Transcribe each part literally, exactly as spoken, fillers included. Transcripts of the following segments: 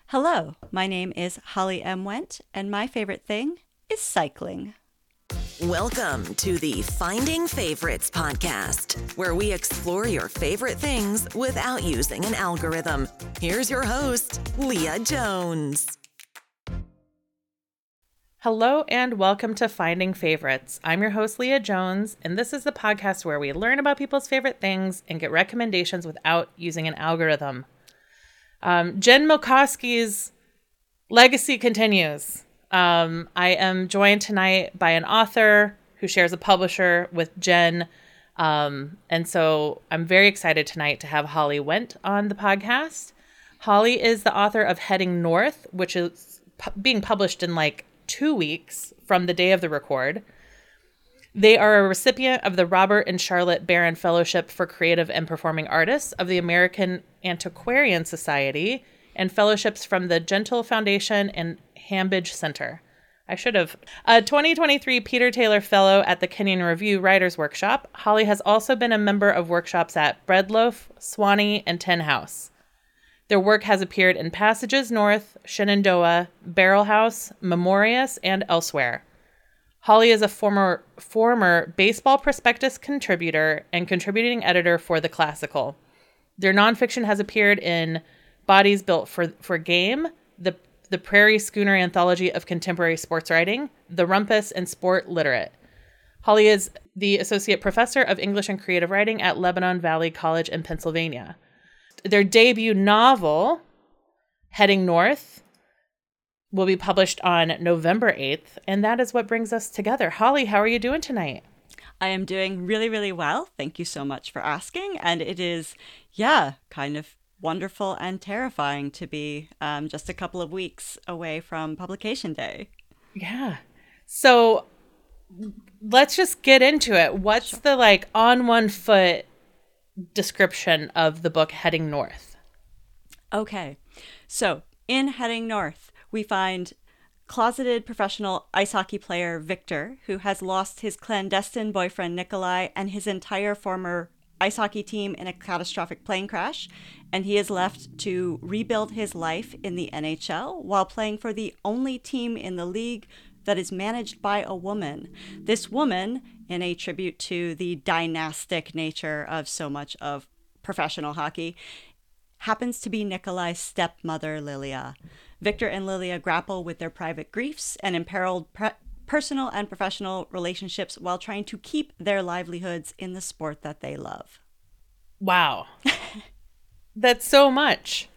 Hello, my name is Holly M. Went, and my favorite thing is cycling. Welcome to the Finding Favorites podcast, where we explore your favorite things without using an algorithm. Here's your host, Leah Jones. Hello and welcome to Finding Favorites. I'm your host, Leah Jones, and this is the podcast where we learn about people's favorite things and get recommendations without using an algorithm. Um, Jen Milkowski's legacy continues. Um, I am joined tonight by an author who shares a publisher with Jen. Um, and so I'm very excited tonight to have Holly Went on the podcast. Holly is the author of Heading North, which is pu- being published in like two weeks from the day of the record. They are a recipient of the Robert and Charlotte Barron Fellowship for Creative and Performing Artists of the American Antiquarian Society and fellowships from the Gentle Foundation and Hambidge Center. I should have. A twenty twenty-three Peter Taylor Fellow at the Kenyon Review Writers Workshop, Holly has also been a member of workshops at Breadloaf, Swanee, and Tin House. Their work has appeared in Passages North, Shenandoah, Barrel House, Memorious, and elsewhere. Holly is a former former Baseball Prospectus contributor and contributing editor for The Classical. Their nonfiction has appeared in Bodies Built for, for Game, the, the Prairie Schooner Anthology of Contemporary Sports Writing, The Rumpus, and Sport Literate. Holly is the Associate Professor of English and Creative Writing at Lebanon Valley College in Pennsylvania. Their debut novel, Heading North, will be published on November eighth, and that is what brings us together. Holly, how are you doing tonight? I am doing really, really well. Thank you so much for asking. And it is, yeah, kind of wonderful and terrifying to be um, just a couple of weeks away from publication day. Yeah. So let's just get into it. What's sure. the like on one foot description of the book Heading North? Okay. So in Heading North, we find closeted professional ice hockey player Victor, who has lost his clandestine boyfriend Nikolai and his entire former ice hockey team in a catastrophic plane crash, and he is left to rebuild his life in the N H L while playing for the only team in the league that is managed by a woman. This woman, in a tribute to the dynastic nature of so much of professional hockey, happens to be Nikolai's stepmother, Lilia. Victor and Lilia grapple with their private griefs and imperiled pre- personal and professional relationships while trying to keep their livelihoods in the sport that they love. Wow. That's so much.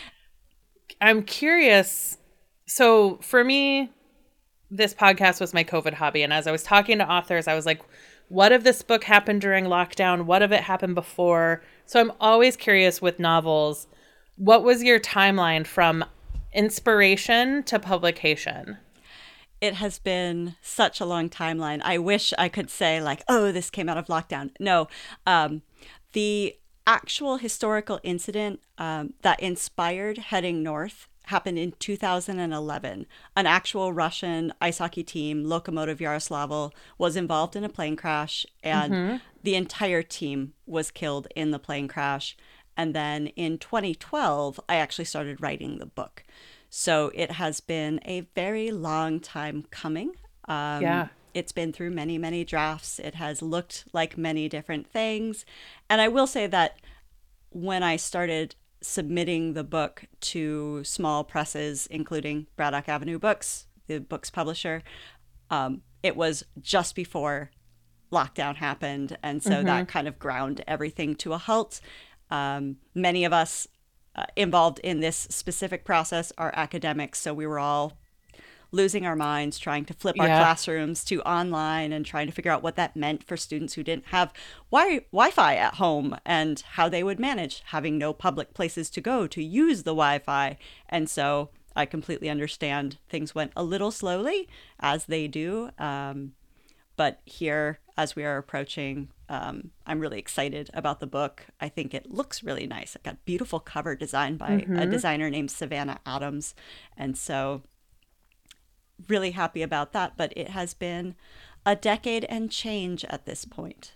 I'm curious. So for me, this podcast was my COVID hobby. And as I was talking to authors, I was like, what if this book happened during lockdown? What if it happened before? So I'm always curious with novels. What was your timeline from inspiration to publication? It has been such a long timeline. I wish I could say like, oh, this came out of lockdown. No, um, the actual historical incident um, that inspired Heading North happened in two thousand eleven. An actual Russian ice hockey team, Lokomotiv Yaroslavl, was involved in a plane crash, and mm-hmm. the entire team was killed in the plane crash. And then in twenty twelve, I actually started writing the book. So it has been a very long time coming. Um, yeah. It's been through many, many drafts. It has looked like many different things. And I will say that when I started submitting the book to small presses, including Braddock Avenue Books, the book's publisher, um, it was just before lockdown happened. And so mm-hmm. that kind of ground everything to a halt. Um, many of us uh, involved in this specific process are academics, so we were all losing our minds trying to flip our yeah. classrooms to online and trying to figure out what that meant for students who didn't have wi- Wi-Fi at home and how they would manage having no public places to go to use the Wi-Fi. And so I completely understand things went a little slowly, as they do. Um, but here, as we are approaching, um, I'm really excited about the book. I think it looks really nice. I've got beautiful cover design by mm-hmm. a designer named Savannah Adams. And so really happy about that. But it has been a decade and change at this point.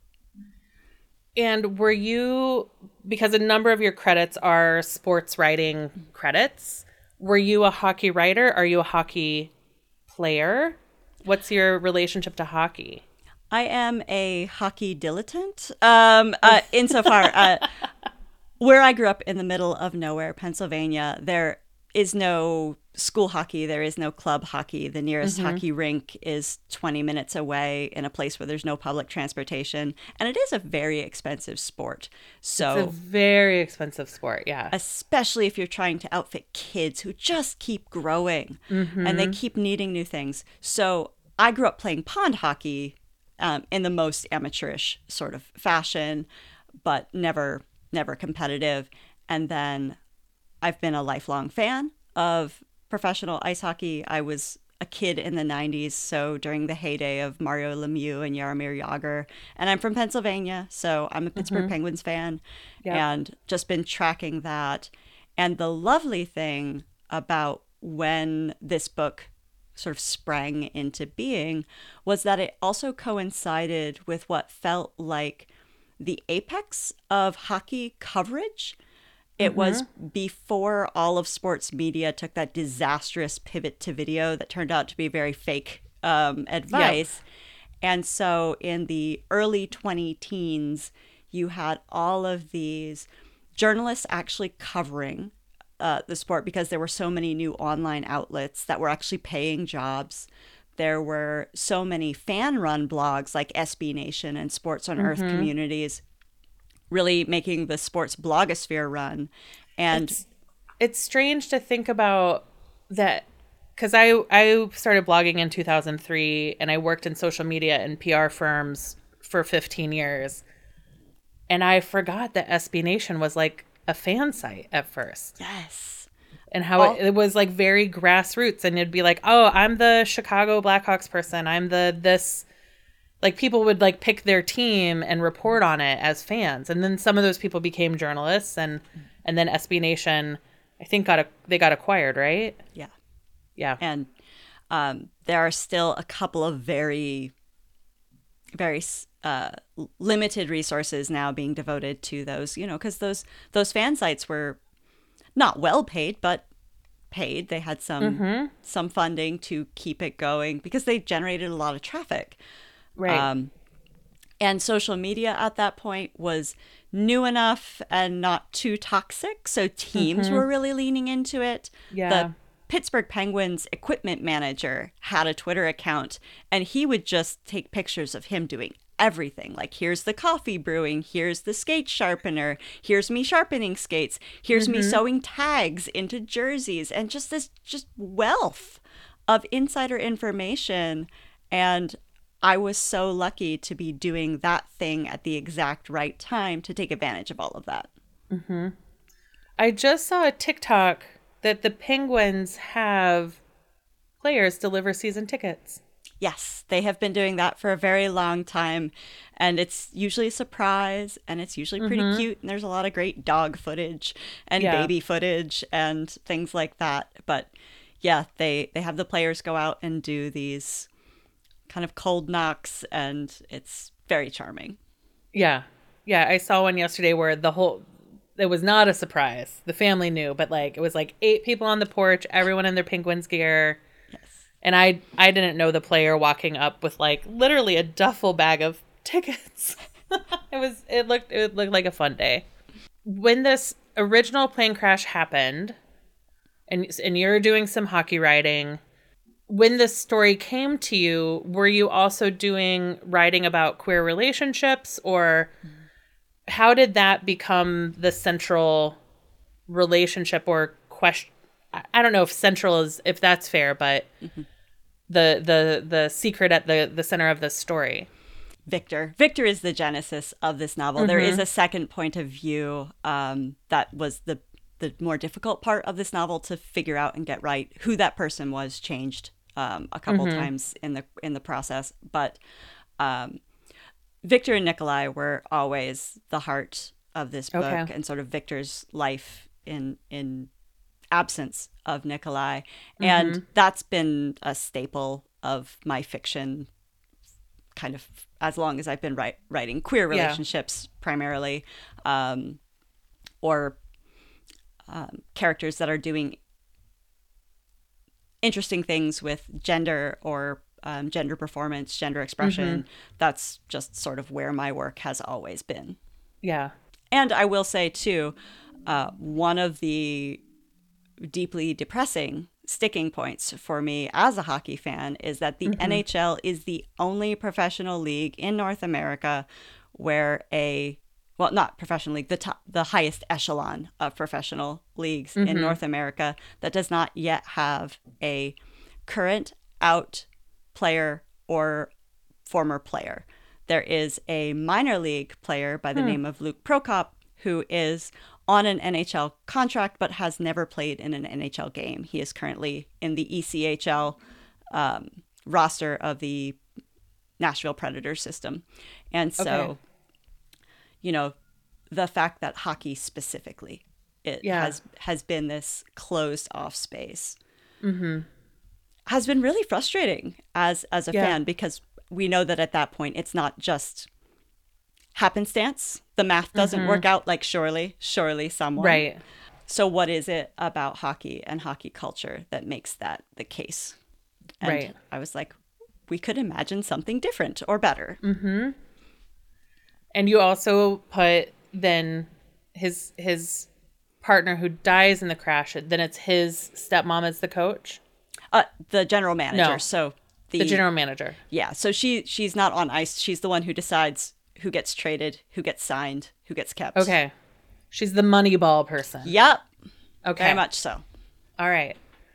And were you, because a number of your credits are sports writing credits, were you a hockey writer? Are you a hockey player? What's your relationship to hockey? I am a hockey dilettante. Um, uh, insofar, uh, where I grew up in the middle of nowhere, Pennsylvania, there is no school hockey. There is no club hockey. The nearest mm-hmm. hockey rink is twenty minutes away in a place where there's no public transportation. And it is a very expensive sport. So it's a very expensive sport, yeah. Especially if you're trying to outfit kids who just keep growing mm-hmm. and they keep needing new things. So I grew up playing pond hockey um, in the most amateurish sort of fashion, but never, never competitive. And then I've been a lifelong fan of professional ice hockey. I was a kid in the nineties, so during the heyday of Mario Lemieux and Jaromir Jagr. And I'm from Pennsylvania, so I'm a Pittsburgh mm-hmm. Penguins fan yep. and just been tracking that. And the lovely thing about when this book sort of sprang into being was that it also coincided with what felt like the apex of hockey coverage. It mm-hmm. was before all of sports media took that disastrous pivot to video that turned out to be very fake um, advice. Yep. And so in the early twenty teens, you had all of these journalists actually covering uh, the sport because there were so many new online outlets that were actually paying jobs. There were so many fan-run blogs like S B Nation and Sports on mm-hmm. Earth communities really making the sports blogosphere run. And it's, it's strange to think about that because I, I started blogging in two thousand three and I worked in social media and P R firms for fifteen years. And I forgot that S B Nation was like a fan site at first. Yes. And how oh. it, it was like very grassroots. And it'd be like, oh, I'm the Chicago Blackhawks person. I'm the this... Like people would like pick their team and report on it as fans. And then some of those people became journalists and, and then S B Nation, I think got a, they got acquired, right? Yeah. Yeah. And um, there are still a couple of very, very uh, limited resources now being devoted to those, you know, because those, those fan sites were not well paid, but paid. They had some, mm-hmm. some funding to keep it going because they generated a lot of traffic. Right. Um, and social media at that point was new enough and not too toxic. So teams mm-hmm. were really leaning into it. Yeah. The Pittsburgh Penguins equipment manager had a Twitter account and he would just take pictures of him doing everything. Like, here's the coffee brewing. Here's the skate sharpener. Here's me sharpening skates. Here's mm-hmm. me sewing tags into jerseys and just this just wealth of insider information. And I was so lucky to be doing that thing at the exact right time to take advantage of all of that. Mm-hmm. I just saw a TikTok that the Penguins have players deliver season tickets. Yes, they have been doing that for a very long time. And it's usually a surprise and it's usually pretty mm-hmm. cute. And there's a lot of great dog footage and yeah. baby footage and things like that. But yeah, they, they have the players go out and do these kind of cold knocks and it's very charming. Yeah. Yeah. I saw one yesterday where the whole, it was not a surprise. The family knew, but like, it was like eight people on the porch, everyone in their Penguins gear. Yes. And I, I didn't know the player walking up with like literally a duffel bag of tickets. it was, it looked, it looked like a fun day. When this original plane crash happened and, and you're doing some hockey writing, when this story came to you, were you also doing writing about queer relationships, or how did that become the central relationship or question? I don't know if central is, if that's fair, but mm-hmm. the the the secret at the, the center of this story. Victor. Victor is the genesis of this novel. Mm-hmm. There is a second point of view um, that was the the more difficult part of this novel to figure out and get right. Who that person was changed Um, a couple mm-hmm. times in the in the process, but um, Victor and Nikolai were always the heart of this book, okay. and sort of Victor's life in in absence of Nikolai, mm-hmm. and that's been a staple of my fiction, kind of as long as I've been write, writing queer relationships yeah. primarily, um, or um, characters that are doing interesting things with gender or um, gender performance, gender expression. Mm-hmm. That's just sort of where my work has always been. Yeah. And I will say, too, uh, one of the deeply depressing sticking points for me as a hockey fan is that the mm-hmm. N H L is the only professional league in North America where a, well, not professional league, the top, the highest echelon of professional leagues mm-hmm. in North America that does not yet have a current out player or former player. There is a minor league player by the hmm. name of Luke Prokop who is on an N H L contract but has never played in an N H L game. He is currently in the E C H L um, roster of the Nashville Predators system. And so, okay. you know, the fact that hockey specifically it yeah. has has been this closed off space mm-hmm. has been really frustrating as as a yeah. fan, because we know that at that point it's not just happenstance. The math doesn't mm-hmm. work out like surely, surely someone. Right. So what is it about hockey and hockey culture that makes that the case? And right. I was like, we could imagine something different or better. Mm-hmm. And you also put then his his partner who dies in the crash, then it's his stepmom as the coach? Uh, the general manager. No, so the, the general manager. Yeah. So she she's not on ice. She's the one who decides who gets traded, who gets signed, who gets kept. Okay. She's the money ball person. Yep. Okay. Very much so. All right.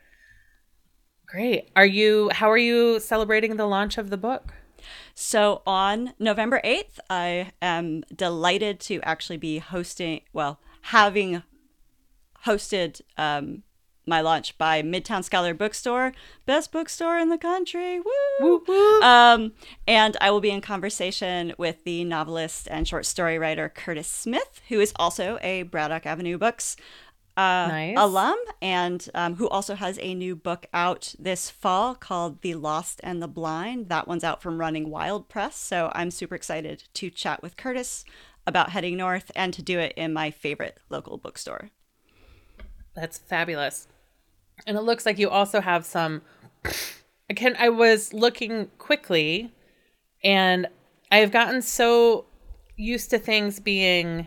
Great. Are you, how are you celebrating the launch of the book? So on November eighth, I am delighted to actually be hosting, well, having hosted um, my launch by Midtown Scholar Bookstore, best bookstore in the country. Woo! Woo, woo. Um, and I will be in conversation with the novelist and short story writer Curtis Smith, who is also a Braddock Avenue Books uh, nice. alum, and um, who also has a new book out this fall called The Lost and the Blind. That one's out from Running Wild Press. So I'm super excited to chat with Curtis about heading north and to do it in my favorite local bookstore. That's fabulous. And it looks like you also have some, I can, I was looking quickly and I've gotten so used to things being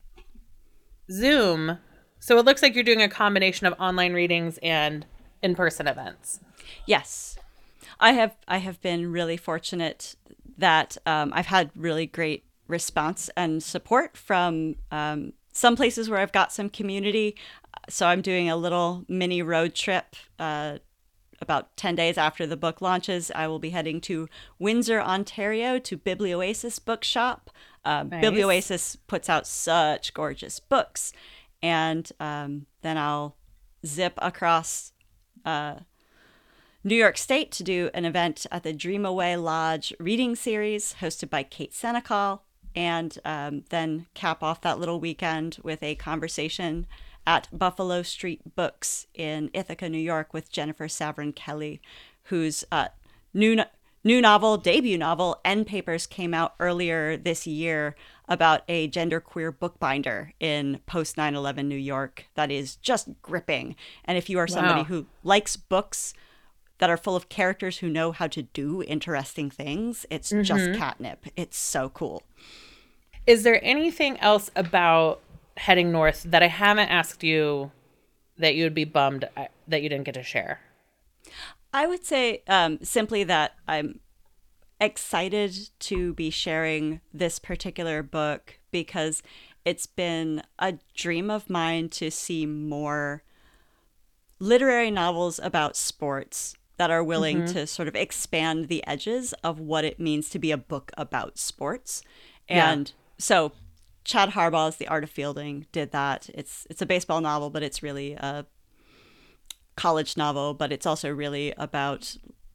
Zoom. So it looks like you're doing a combination of online readings and in-person events. Yes. I have, I have been really fortunate that um, I've had really great response and support from um, some places where I've got some community. So I'm doing a little mini road trip uh, about ten days after the book launches. I will be heading to Windsor, Ontario to Biblioasis Bookshop. Uh, nice. Biblioasis puts out such gorgeous books. And um, then I'll zip across uh, New York State to do an event at the Dream Away Lodge reading series hosted by Kate Senecal. And um, then cap off that little weekend with a conversation at Buffalo Street Books in Ithaca, New York, with Jennifer Saverin Kelly, whose uh, new no- new novel, debut novel, End Papers, came out earlier this year about a genderqueer bookbinder in post nine eleven New York that is just gripping. And if you are somebody wow. who likes books that are full of characters who know how to do interesting things, it's mm-hmm. just catnip. It's so cool. Is there anything else about heading north that I haven't asked you that you would be bummed that you didn't get to share? I would say um, simply that I'm excited to be sharing this particular book because it's been a dream of mine to see more literary novels about sports that are willing mm-hmm. to sort of expand the edges of what it means to be a book about sports. And yeah. so Chad Harbaugh's The Art of Fielding did that. It's it's a baseball novel, but it's really a college novel, but it's also really about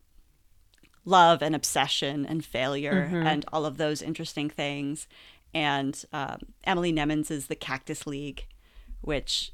love and obsession and failure mm-hmm. and all of those interesting things. And um, Emily Nemens' The Cactus League, which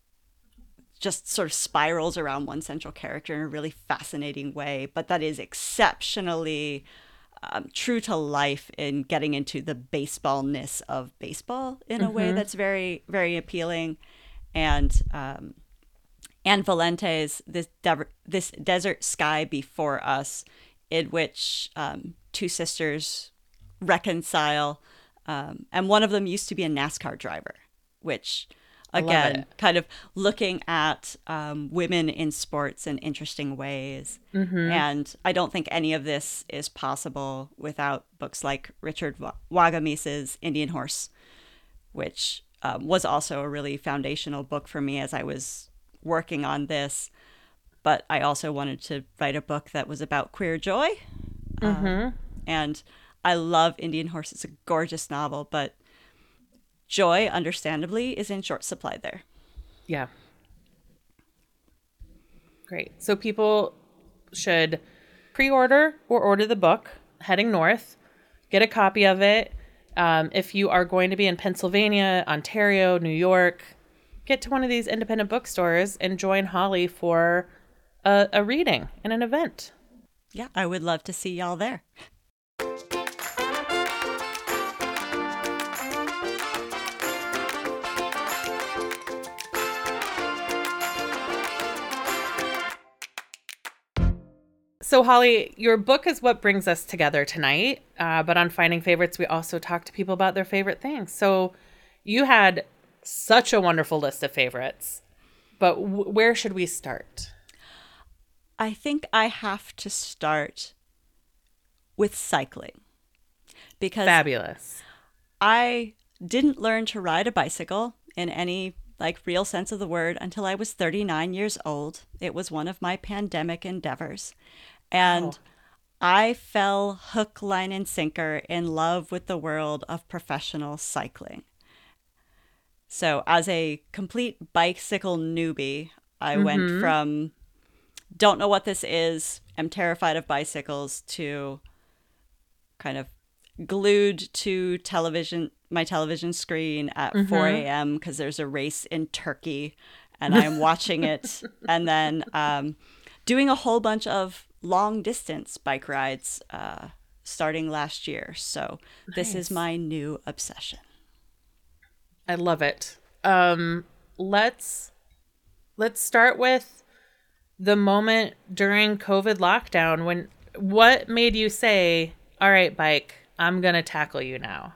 just sort of spirals around one central character in a really fascinating way, but that is exceptionally um, true to life in getting into the baseballness of baseball in mm-hmm. a way that's very, very appealing. And um, Anne Valente's This, De- this Desert Sky Before Us, in which um, two sisters reconcile. Um, and one of them used to be a NASCAR driver, which, again, kind of looking at um, women in sports in interesting ways. Mm-hmm. And I don't think any of this is possible without books like Richard Wagamis's Indian Horse, which um, was also a really foundational book for me as I was working on this. But I also wanted to write a book that was about queer joy. Mm-hmm. Um, and I love Indian Horse. It's a gorgeous novel, but joy, understandably, is in short supply there. Yeah. Great. So people should pre-order or order the book, Heading North. Get a copy of it. Um, if you are going to be in Pennsylvania, Ontario, New York, get to one of these independent bookstores and join Holly for a, a reading and an event. Yeah, I would love to see y'all there. So, Holly, your book is what brings us together tonight. Uh, but on Finding Favorites, we also talk to people about their favorite things. So you had such a wonderful list of favorites. But w- where should we start? I think I have to start with cycling. Because Fabulous. I didn't learn to ride a bicycle in any like real sense of the word until I was thirty-nine years old. It was one of my pandemic endeavors. And oh. I fell hook, line, and sinker in love with the world of professional cycling. So as a complete bicycle newbie, I mm-hmm. went from don't know what this is, am terrified of bicycles, to kind of glued to television, my television screen at mm-hmm. four a.m. because there's a race in Turkey and I'm watching it. And then um, doing a whole bunch of long distance bike rides uh, starting last year. So nice. This is my new obsession. I love it. Um, let's let's start with the moment during COVID lockdown when what made you say, all right, bike, I'm going to tackle you now?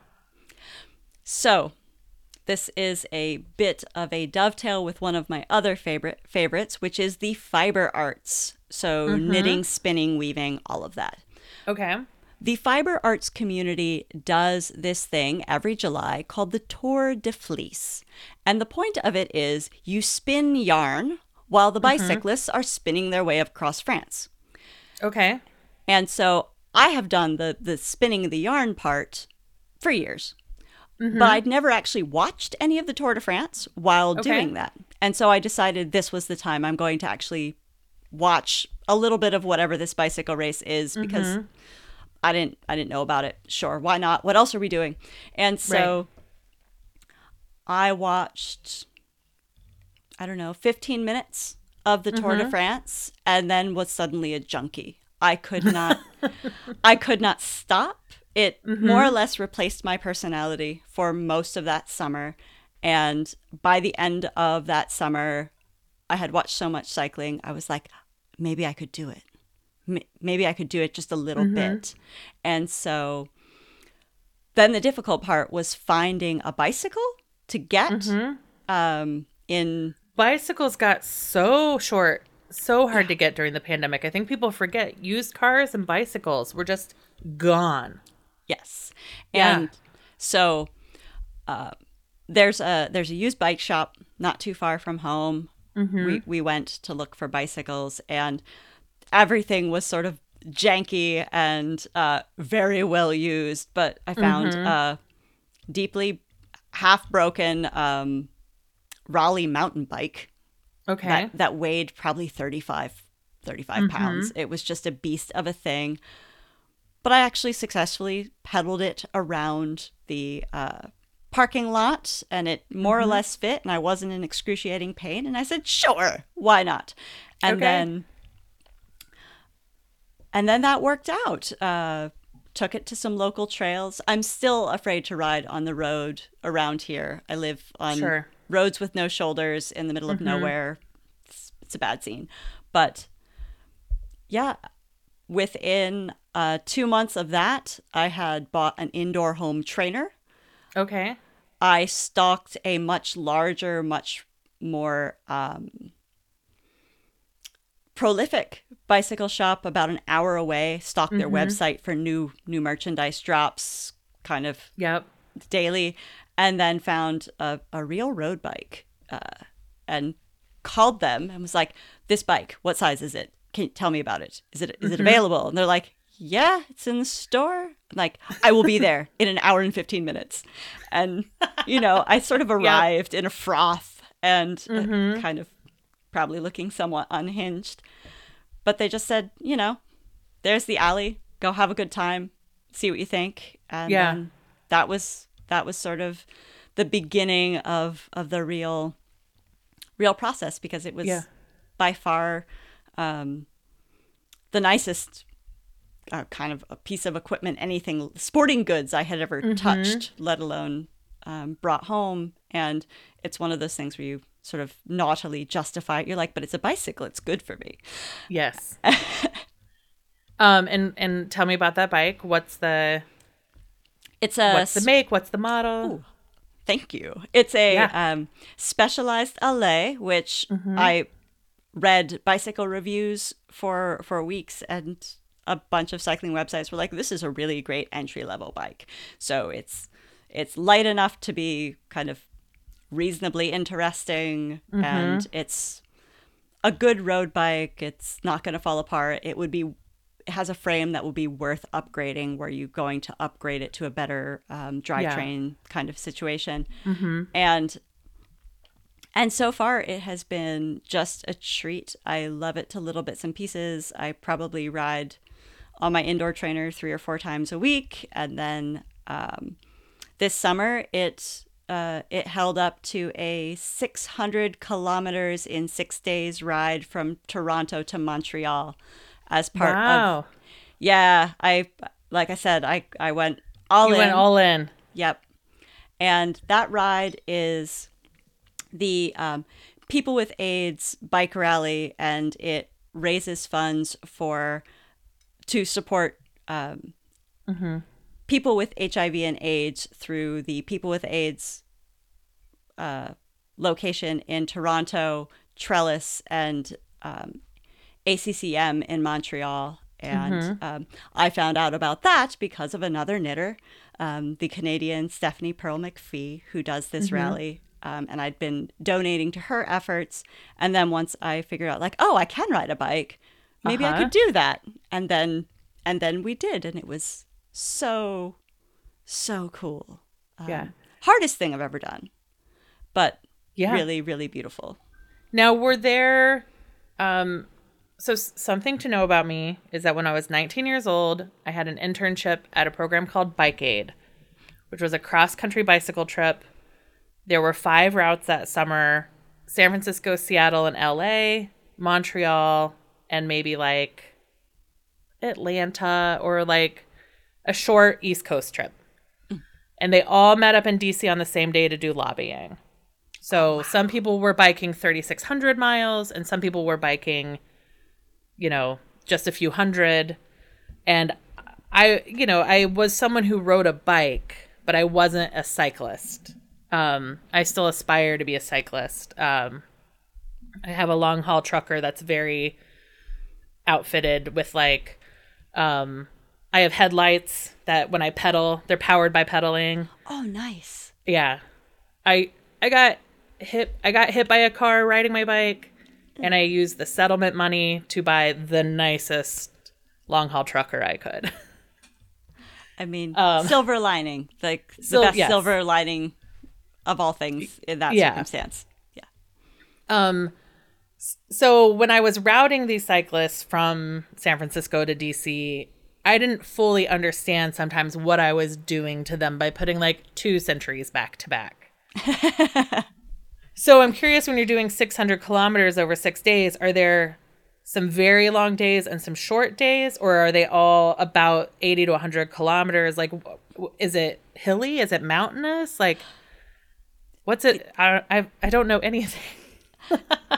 So this is a bit of a dovetail with one of my other favorite favorites, which is the fiber arts. So mm-hmm. knitting, spinning, weaving, all of that. Okay. The fiber arts community does this thing every July called the Tour de Fleece. And the point of it is you spin yarn while the bicyclists mm-hmm. are spinning their way across France. Okay. And so I have done the, the spinning the yarn part for years. Mm-hmm. But I'd never actually watched any of the Tour de France while okay. doing that. And so I decided this was the time I'm going to actually watch a little bit of whatever this bicycle race is because mm-hmm. I didn't I didn't know about it. Sure, why not? What else are we doing? And so right. I watched, I don't know, fifteen minutes of the Tour mm-hmm. de France and then was suddenly a junkie. I could not I could not stop. It mm-hmm. more or less replaced my personality for most of that summer. And by the end of that summer, I had watched so much cycling. I was like, maybe I could do it. Maybe I could do it just a little mm-hmm. bit. And so then the difficult part was finding a bicycle to get mm-hmm. um, in. Bicycles got so short, so hard to get during the pandemic. I think people forget used cars and bicycles were just gone. Yes. And yeah. so uh, there's a there's a used bike shop not too far from home. Mm-hmm. We we went to look for bicycles and everything was sort of janky and uh, very well used. But I found mm-hmm. a deeply half broken um, Raleigh mountain bike. Okay. That, that weighed probably thirty-five, thirty-five mm-hmm. pounds. It was just a beast of a thing. But I actually successfully pedaled it around the uh, parking lot and it more mm-hmm. or less fit and I wasn't in excruciating pain. And I said, sure, why not? And okay. then and then that worked out. Uh, took it to some local trails. I'm still afraid to ride on the road around here. I live on sure. roads with no shoulders in the middle mm-hmm. of nowhere. It's, it's a bad scene. But yeah, within uh, two months of that, I had bought an indoor home trainer. Okay. I stalked a much larger, much more um, prolific bicycle shop about an hour away, stalked mm-hmm. their website for new new merchandise drops kind of yep. daily, and then found a, a real road bike uh, and called them and was like, this bike, what size is it? Can you tell me about it? Is it is mm-hmm. it available? And they're like, yeah, it's in the store. I'm like, I will be there in an hour and fifteen minutes. And, you know, I sort of arrived yep. in a froth and mm-hmm. uh, kind of probably looking somewhat unhinged. But they just said, you know, there's the alley. Go have a good time. See what you think. And yeah. then that was that was sort of the beginning of, of the real real process, because it was yeah. by far um, the nicest uh, kind of a piece of equipment, anything, sporting goods I had ever mm-hmm. touched, let alone um, brought home. And it's one of those things where you sort of naughtily justify it. You're like, but it's a bicycle. It's good for me. Yes. um, and, and tell me about that bike. What's the... It's a... What's the make? What's the model? Ooh. Thank you. It's a yeah. um, Specialized Allez, which mm-hmm. I read bicycle reviews for for weeks, and a bunch of cycling websites were like, this is a really great entry-level bike. So it's it's light enough to be kind of reasonably interesting, mm-hmm. and it's a good road bike. It's not going to fall apart. It would be... It has a frame that will be worth upgrading, where you're going to upgrade it to a better um, drivetrain yeah. kind of situation. Mm-hmm. And and so far, it has been just a treat. I love it to little bits and pieces. I probably ride on my indoor trainer three or four times a week. And then um, this summer, it uh, it held up to a six hundred kilometers in six days ride from Toronto to Montreal. As part wow. of, yeah, I, like I said, I, I went all you in. You went all in. Yep. And that ride is the um, People with AIDS bike rally, and it raises funds for, to support um, mm-hmm. people with H I V and AIDS through the People with AIDS uh, location in Toronto, Trellis, and um, A C C M in Montreal. And mm-hmm. um, I found out about that because of another knitter, um, the Canadian Stephanie Pearl McPhee, who does this mm-hmm. rally. Um, and I'd been donating to her efforts. And then once I figured out, like, oh, I can ride a bike, maybe uh-huh. I could do that. And then and then we did. And it was so, so cool. Um, yeah. Hardest thing I've ever done. But yeah. really, really beautiful. Now, were there... Um, So something to know about me is that when I was nineteen years old, I had an internship at a program called Bike Aid, which was a cross-country bicycle trip. There were five routes that summer: San Francisco, Seattle, and L A, Montreal, and maybe like Atlanta, or like a short East Coast trip. Mm. And they all met up in D C on the same day to do lobbying. So wow. some people were biking thirty-six hundred miles, and some people were biking... you know, just a few hundred. And I, you know, I was someone who rode a bike, but I wasn't a cyclist. Um, I still aspire to be a cyclist. Um, I have a long haul trucker that's very outfitted with like, um, I have headlights that when I pedal, they're powered by pedaling. Oh, nice. Yeah. I, I got hit, I got hit by a car riding my bike. And I used the settlement money to buy the nicest long-haul trucker I could. I mean, um, silver lining. Like, the sil- best yes. silver lining of all things in that yeah. circumstance. Yeah. Um. So when I was routing these cyclists from San Francisco to D C, I didn't fully understand sometimes what I was doing to them by putting, like, two centuries back to back. So I'm curious, when you're doing six hundred kilometers over six days, are there some very long days and some short days, or are they all about eighty to one hundred kilometers? Like, is it hilly? Is it mountainous? Like, what's it? I I, I don't know anything.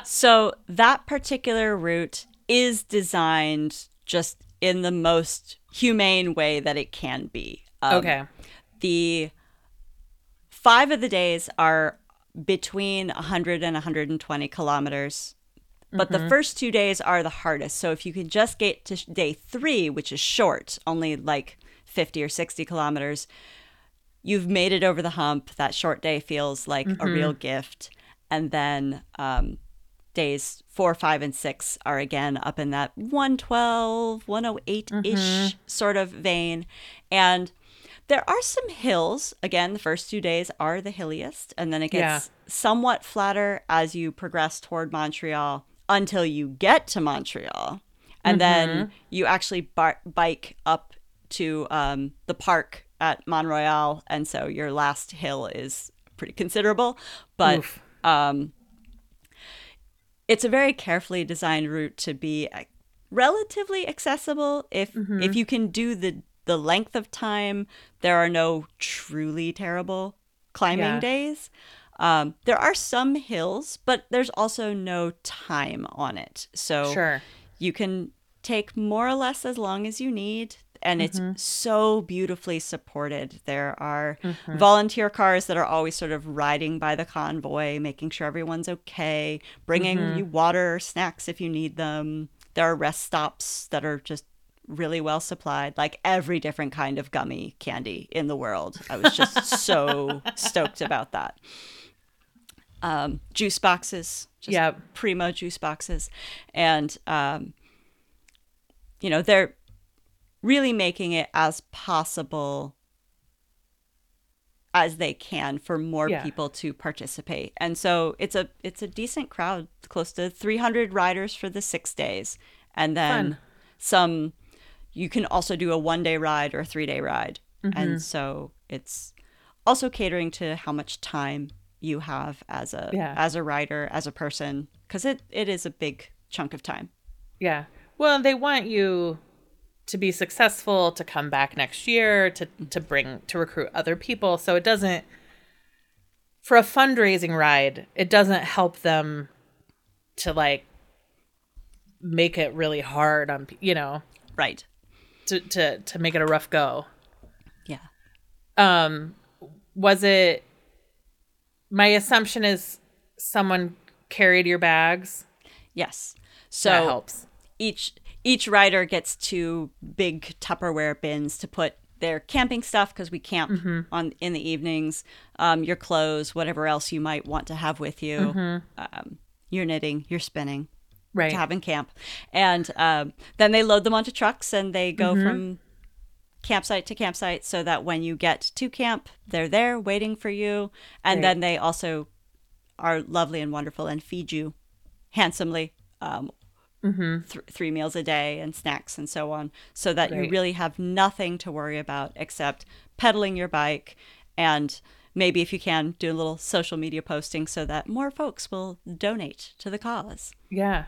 So that particular route is designed just in the most humane way that it can be. Um, Okay. The five of the days are between one hundred and one hundred twenty kilometers. But the first two days are the hardest. So if you can just get to day three, which is short, only like fifty or sixty kilometers, you've made it over the hump. That short day feels like a real gift. And then um, days four, five, and six are again up in that one twelve, one oh eight-ish sort of vein. And there are some hills. Again, the first two days are the hilliest. And then it gets Yeah. somewhat flatter as you progress toward Montreal until you get to Montreal. And then you actually bar- bike up to um, the park at Mont Royal. And so your last hill is pretty considerable. But Oof. um, it's a very carefully designed route to be uh, relatively accessible. If if you can do the, the length of time, there are no truly terrible climbing Yeah. days. Um, there are some hills, but there's also no time on it. So Sure. you can take more or less as long as you need. And it's so beautifully supported. There are volunteer cars that are always sort of riding by the convoy, making sure everyone's okay, bringing you water or snacks if you need them. There are rest stops that are just really well supplied, like every different kind of gummy candy in the world. I was just so stoked about that. Um, juice boxes, just Yep. primo juice boxes. And, um, you know, they're really making it as possible as they can for more Yeah. people to participate. And so it's a it's a decent crowd, close to three hundred riders for the six days. And then Fun. some, you can also do a one day ride or a three day ride. Mm-hmm. And so it's also catering to how much time you have as a Yeah. as a rider, as a person, because it, it is a big chunk of time. Yeah. Well, they want you to be successful, to come back next year, to to bring to recruit other people. So it doesn't, for a fundraising ride, it doesn't help them to like make it really hard on pe- you know, Right. to to to make it a rough go. Yeah. Um was it, my assumption is someone carried your bags? Yes. That So helps. each each rider gets two big Tupperware bins to put their camping stuff, because we camp Mm-hmm. on in the evenings, um, your clothes, whatever else you might want to have with you, Mm-hmm. um, your knitting, your spinning, Right. to have in camp. And um, then they load them onto trucks and they go Mm-hmm. from campsite to campsite, so that when you get to camp, they're there waiting for you. And Right. then they also are lovely and wonderful and feed you handsomely, um, th- three meals a day and snacks and so on, so that you Right. really have nothing to worry about except pedaling your bike, and maybe if you can do a little social media posting so that more folks will donate to the cause. Yeah.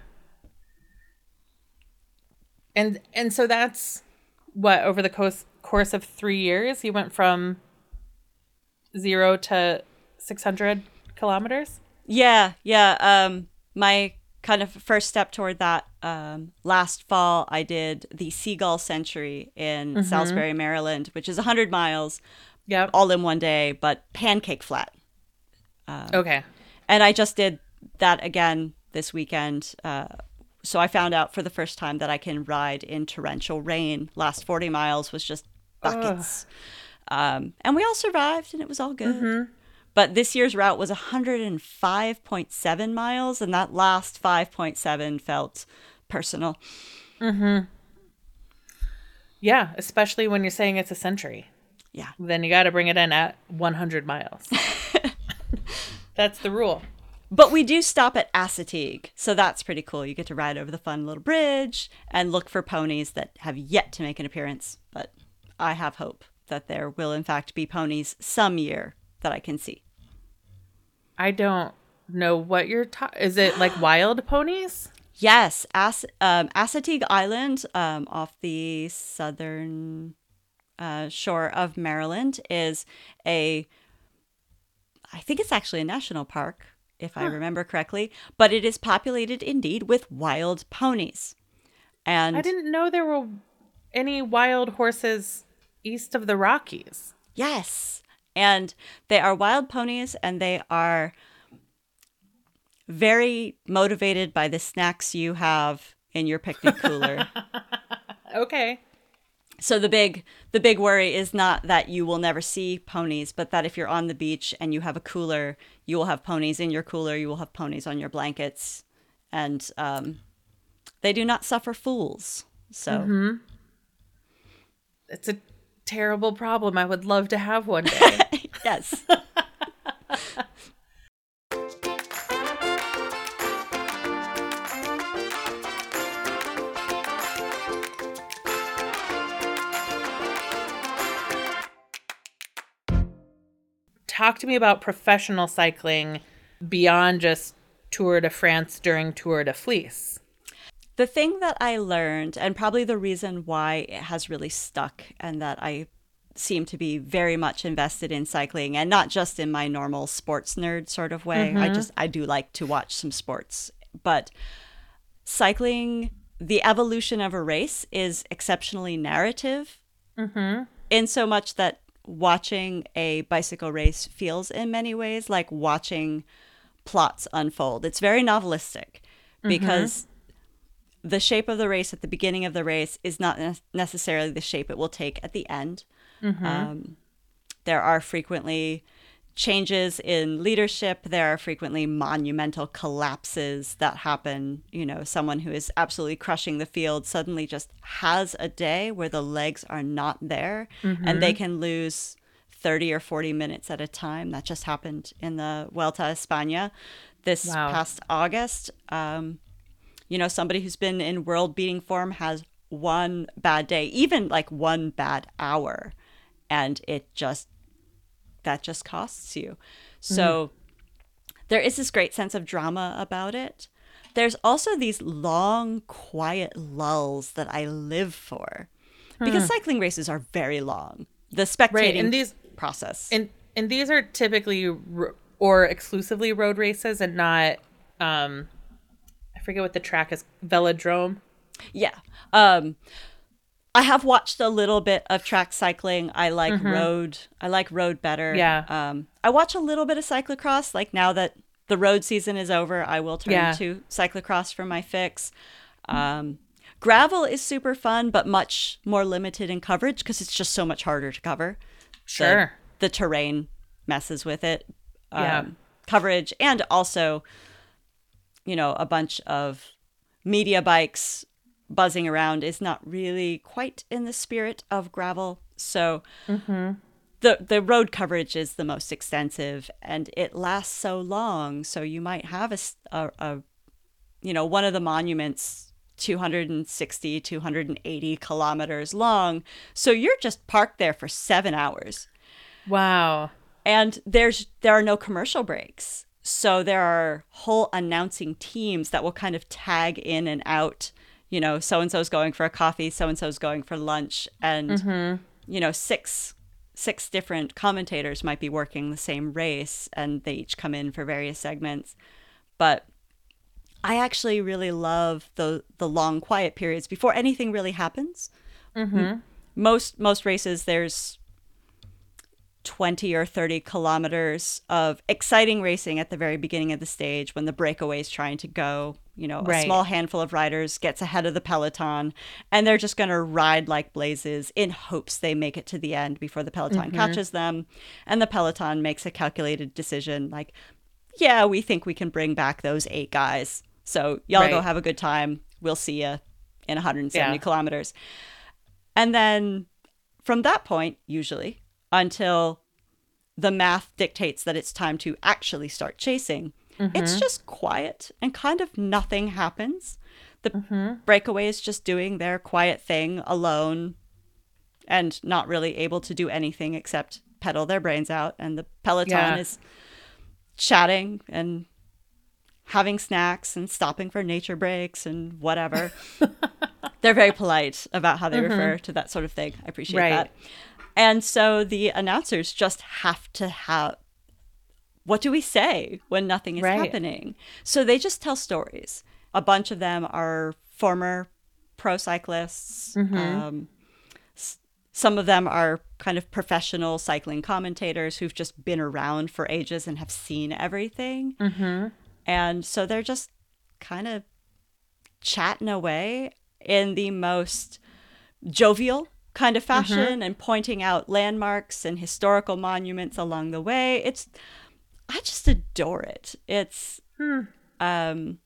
And and so that's what, over the course course of three years, you went from zero to six hundred kilometers? Yeah, yeah. Um, my kind of first step toward that, um, last fall, I did the Seagull Century in Salisbury, Maryland, which is one hundred miles, Yep. all in one day, but pancake flat. Okay. And I just did that again this weekend. Uh, so I found out for the first time that I can ride in torrential rain. Last forty miles was just buckets. Um, and we all survived, and it was all good. But this year's route was one hundred five point seven miles, and that last five point seven felt personal. Yeah, especially when you're saying it's a century. Yeah. Then you got to bring it in at one hundred miles. That's the rule. But we do stop at Assateague, so that's pretty cool. You get to ride over the fun little bridge and look for ponies that have yet to make an appearance. But I have hope that there will, in fact, be ponies some year that I can see. I don't know what you're talking. Is it like wild ponies? Yes, Ass- um, Assateague Island, um, off the southern uh, shore of Maryland, is a, I think it's actually a national park. if I remember correctly. But it is populated indeed with wild ponies. And I didn't know there were any wild horses east of the Rockies. yes. And they are wild ponies, and they are very motivated by the snacks you have in your picnic cooler. Okay. So the big the big worry is not that you will never see ponies, but that if you're on the beach and you have a cooler, you will have ponies in your cooler, you will have ponies on your blankets, and um, they do not suffer fools. So mm-hmm. It's a terrible problem I would love to have one day. yes. Talk to me about professional cycling beyond just Tour de France during Tour de Fleece. The thing that I learned, and probably the reason why it has really stuck, and that I seem to be very much invested in cycling, and not just in my normal sports nerd sort of way. Mm-hmm. I just, I do like to watch some sports. But cycling, the evolution of a race is exceptionally narrative, Mm-hmm. in so much that watching a bicycle race feels in many ways like watching plots unfold. It's very novelistic because mm-hmm. the shape of the race at the beginning of the race is not ne- necessarily the shape it will take at the end. Mm-hmm. Um, there are frequently changes in leadership. There are frequently monumental collapses that happen. You know, someone who is absolutely crushing the field suddenly just has a day where the legs are not there, mm-hmm. and they can lose thirty or forty minutes at a time. That just happened in the Vuelta a España this wow. past August. Um, you know, somebody who's been in world beating form has one bad day, even like one bad hour, and it just that just costs you. So mm. there is this great sense of drama about it. There's also these long, quiet lulls that I live for, because hmm. cycling races are very long. The spectating right. and these, process. And and these are typically r- or exclusively road races, and not, um, I forget what the track is, velodrome? Yeah. Um, I have watched a little bit of track cycling. I like mm-hmm. road. I like road better. Yeah. Um, I watch a little bit of cyclocross. Like now that the road season is over, I will turn yeah. to cyclocross for my fix. Um, gravel is super fun, but much more limited in coverage because it's just so much harder to cover. Sure. The, the terrain messes with it. Um, yeah. Coverage, and also, you know, a bunch of media bikes buzzing around is not really quite in the spirit of gravel. So mm-hmm. the the road coverage is the most extensive, and it lasts so long. So you might have a, a, a you know, one of the monuments two hundred sixty, two hundred eighty kilometers long. So you're just parked there for seven hours. Wow. And there's there are no commercial breaks. So there are whole announcing teams that will kind of tag in and out. You know, so-and-so's going for a coffee, so-and-so's going for lunch. And, mm-hmm. you know, six six different commentators might be working the same race, and they each come in for various segments. But I actually really love the the long, quiet periods before anything really happens. Mm-hmm. Most most races, there's twenty or thirty kilometers of exciting racing at the very beginning of the stage when the breakaway is trying to go. You know, right. a small handful of riders gets ahead of the peloton, and they're just going to ride like blazes in hopes they make it to the end before the peloton mm-hmm. catches them. And the peloton makes a calculated decision like, yeah, we think we can bring back those eight guys. So y'all right. go have a good time. We'll see you in one hundred seventy yeah. kilometers. And then from that point, usually, until the math dictates that it's time to actually start chasing, mm-hmm. it's just quiet and kind of nothing happens. The mm-hmm. breakaway is just doing their quiet thing alone and not really able to do anything except pedal their brains out. And the peloton yeah. is chatting and having snacks and stopping for nature breaks and whatever. They're very polite about how they mm-hmm. refer to that sort of thing. I appreciate right. that. And so the announcers just have to have what do we say when nothing is Right. happening? So they just tell stories. A bunch of them are former pro cyclists. Mm-hmm. Um, s- some of them are kind of professional cycling commentators who've just been around for ages and have seen everything. Mm-hmm. And so they're just kind of chatting away in the most jovial kind of fashion and pointing out landmarks and historical monuments along the way. It's, I just adore it. It's, Hmm. um,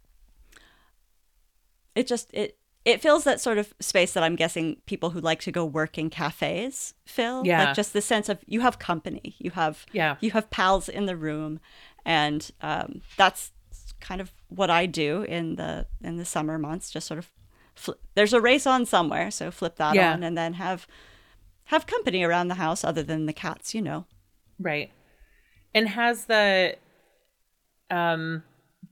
it just, it, it fills that sort of space that I'm guessing people who like to go work in cafes fill. Yeah. Like just the sense of you have company, you have, Yeah. you have pals in the room. And, um, that's kind of what I do in the, in the summer months, just sort of, Fl- there's a race on somewhere, so flip that Yeah. on and then have have company around the house other than the cats, you know. Right. And has the um,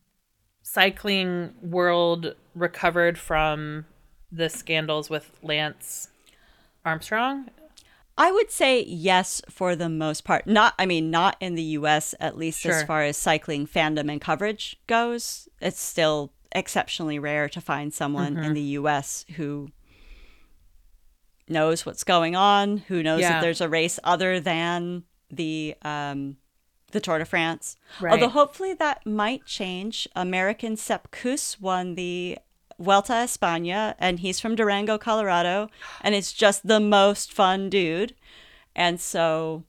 cycling world recovered from the scandals with Lance Armstrong? I would say yes for the most part. Not, I mean, not in the U S, at least as Sure. far as cycling fandom and coverage goes. It's still exceptionally rare to find someone in the U S who knows what's going on, who knows Yeah. that there's a race other than the um, the Tour de France. Right. Although hopefully that might change. American Sepp Kuss won the Vuelta a España, and he's from Durango, Colorado, and it's just the most fun dude. And so,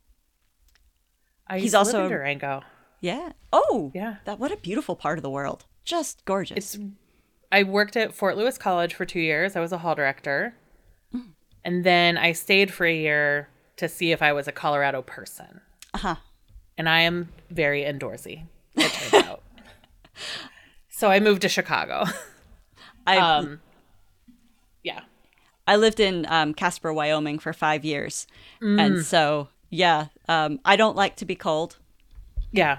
I He's used to also live in a- Durango. yeah. Oh, Yeah. That what a beautiful part of the world. Just gorgeous. It's. I worked at Fort Lewis College for two years. I was a hall director. And then I stayed for a year to see if I was a Colorado person. Uh-huh. And I am very indoorsy, it turns out. So I moved to Chicago. I Um, yeah. I lived in um, Casper, Wyoming for five years. And so, yeah, um, I don't like to be cold. Yeah.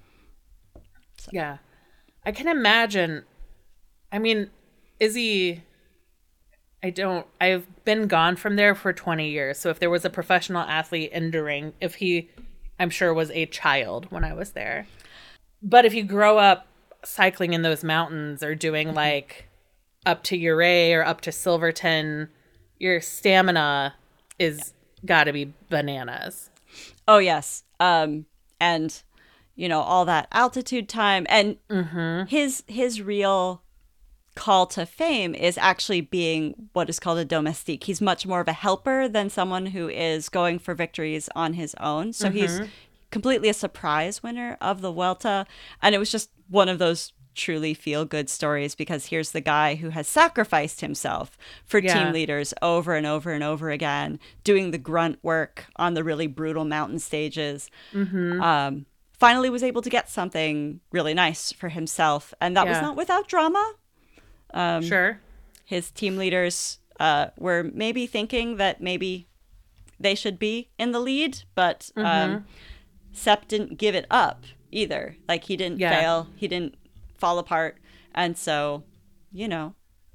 Yeah. I can imagine. I mean, is he. I don't. I've been gone from there for twenty years. So if there was a professional athlete in Durango, if he, I'm sure, was a child when I was there. But if you grow up cycling in those mountains or doing like up to Uray or up to Silverton, your stamina is got to be bananas. Oh, yes. Um, and, you know, all that altitude time. And his his real call to fame is actually being what is called a domestique. He's much more of a helper than someone who is going for victories on his own. So he's completely a surprise winner of the Vuelta. And it was just one of those truly feel-good stories because here's the guy who has sacrificed himself for Yeah. team leaders over and over and over again, doing the grunt work on the really brutal mountain stages. Um, finally was able to get something really nice for himself. And that was Yeah. not without drama. Sure. His team leaders uh, were maybe thinking that maybe they should be in the lead, but um, Sepp didn't give it up either. Like he didn't Yeah. fail, he didn't fall apart, and so, you know,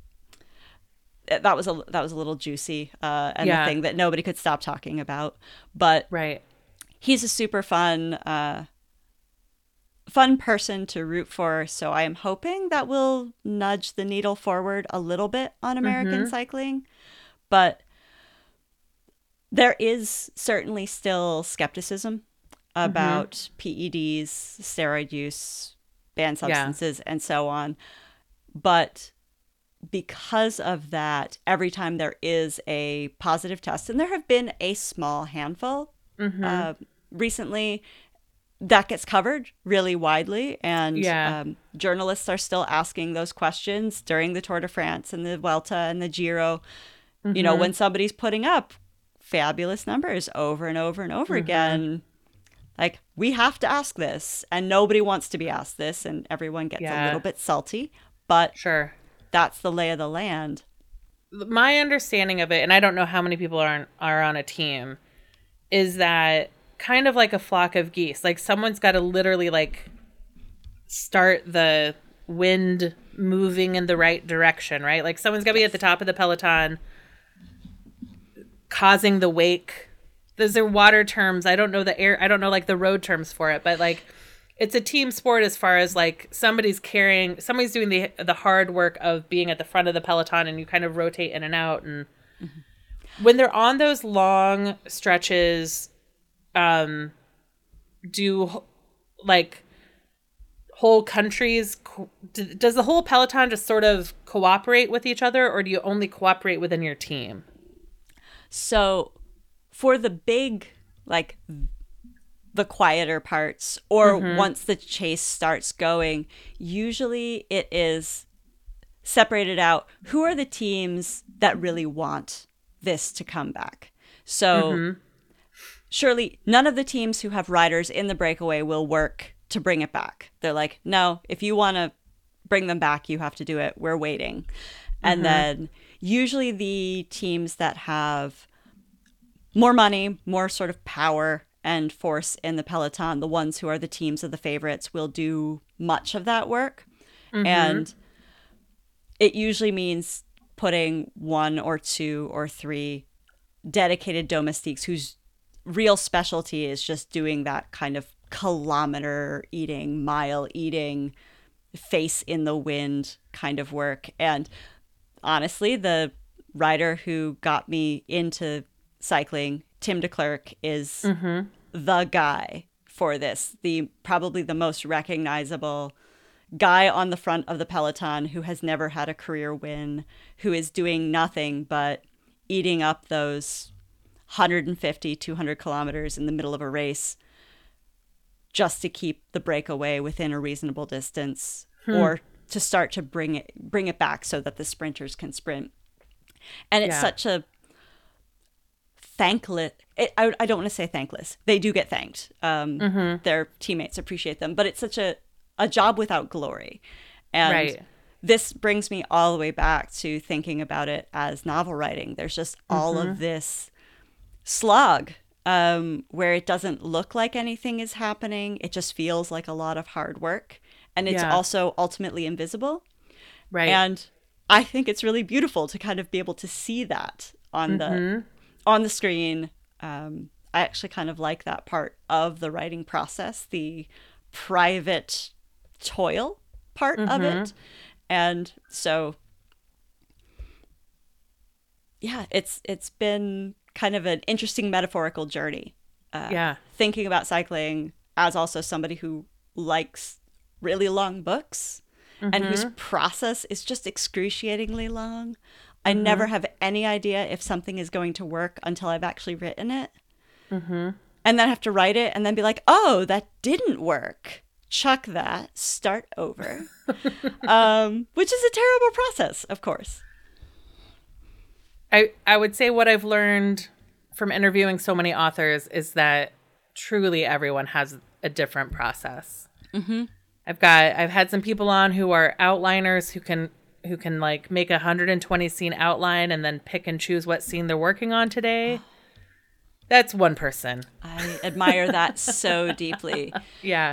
th- that was a that was a little juicy uh, and Yeah. the thing that nobody could stop talking about. But Right. he's a super fun uh fun person to root for, so I am hoping that will nudge the needle forward a little bit on American cycling. But there is certainly still skepticism about P E Ds, steroid use, banned Yeah. substances, and so on. But because of that, every time there is a positive test, and there have been a small handful uh, recently, that gets covered really widely. And Yeah. um, journalists are still asking those questions during the Tour de France and the Vuelta and the Giro. You know, when somebody's putting up fabulous numbers over and over and over again, like, we have to ask this. And nobody wants to be asked this, and everyone gets a Yeah. little bit salty. But Sure. that's the lay of the land. My understanding of it, and I don't know how many people are on, are on a team, is that kind of like a flock of geese. Like someone's got to literally like start the wind moving in the right direction, right? Like someone's got to be at the top of the peloton, causing the wake those are water terms. I don't know the air. I don't know like the road terms for it, but like it's a team sport as far as like somebody's carrying, somebody's doing the the hard work of being at the front of the peloton, and you kind of rotate in and out. And mm-hmm. when they're on those long stretches, um, do like whole countries, does the whole peloton just sort of cooperate with each other, or do you only cooperate within your team? So for the big, like the quieter parts, or mm-hmm. once the chase starts going, usually it is separated out. Who are the teams that really want this to come back? So mm-hmm. surely none of the teams who have riders in the breakaway will work to bring it back. They're like, no, if you want to bring them back, you have to do it. We're waiting. Mm-hmm. And then usually the teams that have more money, more sort of power and force in the peloton, the ones who are the teams of the favorites, will do much of that work. Mm-hmm. And it usually means putting one or two or three dedicated domestiques whose real specialty is just doing that kind of kilometer eating, mile eating, face in the wind kind of work. And honestly, the rider who got me into cycling, Tim de Klerk, is mm-hmm. the guy for this. The probably the most recognizable guy on the front of the peloton, who has never had a career win, who is doing nothing but eating up those one hundred fifty, two hundred kilometers in the middle of a race just to keep the breakaway within a reasonable distance, hmm. or to start to bring it bring it back so that the sprinters can sprint. And it's yeah. such a thankless, it, I, I don't want to say thankless. They do get thanked. Um, mm-hmm. Their teammates appreciate them, but it's such a, a job without glory. And right. this brings me all the way back to thinking about it as novel writing. There's just all mm-hmm. of this slog um, where it doesn't look like anything is happening. It just feels like a lot of hard work. And it's yeah. also ultimately invisible. Right. And I think it's really beautiful to kind of be able to see that on mm-hmm. the on the screen. Um, I actually kind of like that part of the writing process, the private toil part mm-hmm. of it. And so, yeah, it's it's been kind of an interesting metaphorical journey. Uh, yeah. Thinking about cycling as also somebody who likes really long books mm-hmm. and whose process is just excruciatingly long. Mm-hmm. I never have any idea if something is going to work until I've actually written it. Mm-hmm. And then I have to write it and then be like, oh, that didn't work. Chuck that, start over. um, which is a terrible process, of course. I, I would say what I've learned from interviewing so many authors is that truly everyone has a different process. Mm-hmm. I've got I've had some people on who are outliners who can who can like make a one hundred twenty scene outline and then pick and choose what scene they're working on today. That's one person. I admire that so deeply. Yeah.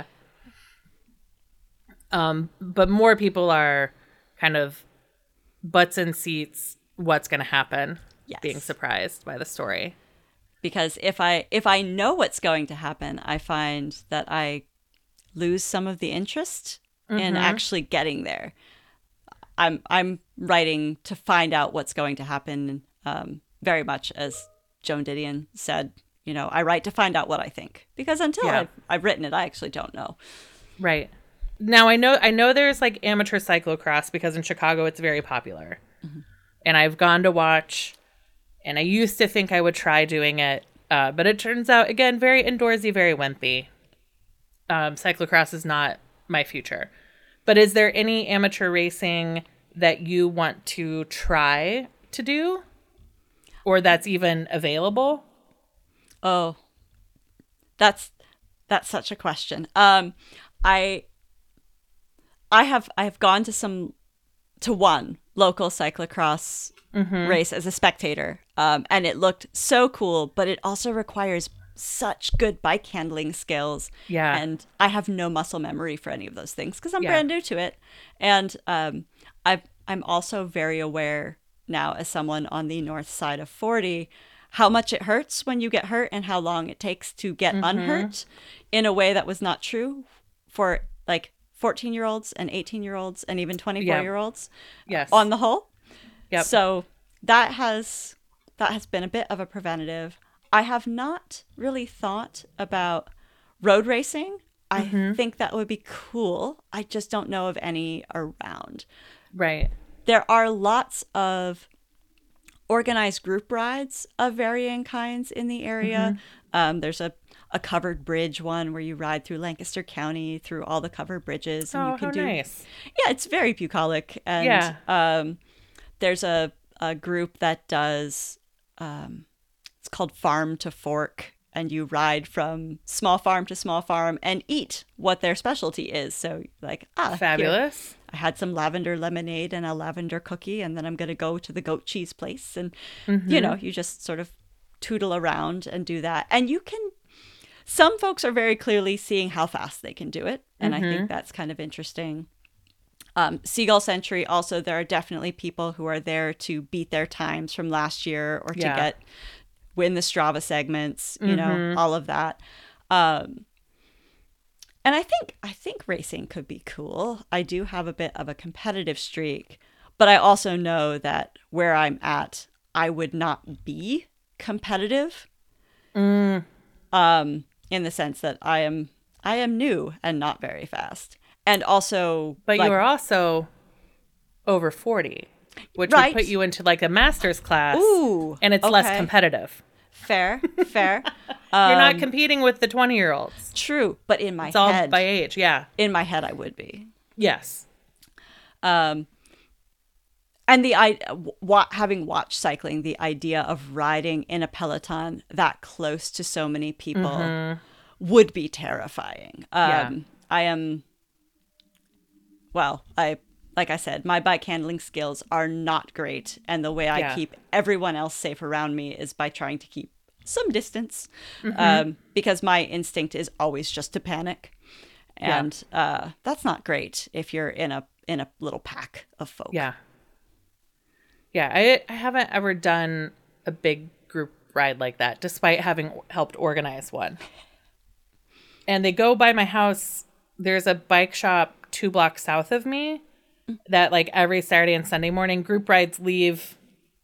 Um, but more people are kind of butts in seats, what's going to happen, yes. being surprised by the story. Because if I if I know what's going to happen, I find that I lose some of the interest mm-hmm. in actually getting there. I'm I'm writing to find out what's going to happen, um, very much as Joan Didion said, you know, I write to find out what I think. Because until yeah. I've, I've written it, I actually don't know. Right. Now, I know I know there's like amateur cyclocross because in Chicago it's very popular. Mm-hmm. And I've gone to watch, and I used to think I would try doing it, uh, but it turns out, again, very indoorsy, very wimpy. Um, cyclocross is not my future. But is there any amateur racing that you want to try to do? Or that's even available? Oh, that's that's such a question. Um, I I have I have gone to some to one local cyclocross mm-hmm. race as a spectator, um, and it looked so cool. But it also requires such good bike handling skills. Yeah, and I have no muscle memory for any of those things because I'm yeah. brand new to it. And um, I I'm also very aware now, as someone on the north side of forty, how much it hurts when you get hurt and how long it takes to get Mm-hmm. unhurt in a way that was not true for like fourteen year olds and eighteen year olds and even twenty-four year olds Yes. on the whole. Yep. So that has that has been a bit of a preventative. I have not really thought about road racing. I Mm-hmm. think that would be cool. I just don't know of any around. Right. There are lots of organized group rides of varying kinds in the area. Mm-hmm. Um, there's a, a covered bridge one where you ride through Lancaster County through all the covered bridges. And Oh, you can how do, nice. Yeah, it's very bucolic. And Yeah. um, there's a, a group that does, um, it's called Farm to Fork. And you ride from small farm to small farm and eat what their specialty is. So like, ah, here, Fabulous. I had some lavender lemonade and a lavender cookie, and then I'm going to go to the goat cheese place. And, Mm-hmm. you know, you just sort of tootle around and do that. And you can, some folks are very clearly seeing how fast they can do it. And Mm-hmm. I think that's kind of interesting. Um, Seagull Century, also, there are definitely people who are there to beat their times from last year or to Yeah. get, win the Strava segments, you know, Mm-hmm. all of that. Um, And I think I think racing could be cool. I do have a bit of a competitive streak, but I also know that where I'm at, I would not be competitive. Mm. Um, in the sense that I am I am new and not very fast. And also But like, you are also over forty, which Right. would put you into like a master's class. Ooh, and it's less okay. competitive. fair, fair. You're not Um, competing with the twenty year olds. True, but in my It's all head by age. Yeah. in my head I would be. Yes. Um, and the I wa- having watched cycling, the idea of riding in a peloton that close to so many people would be terrifying. Um, Yeah. I am, well, I like I said, my bike handling skills are not great, and the way I Yeah. keep everyone else safe around me is by trying to keep some distance, um, because my instinct is always just to panic. Yeah. And uh, that's not great if you're in a in a little pack of folk. Yeah. Yeah. I, I haven't ever done a big group ride like that, despite having helped organize one. And they go by my house. There's a bike shop two blocks south of me that, like, every Saturday and Sunday morning, group rides leave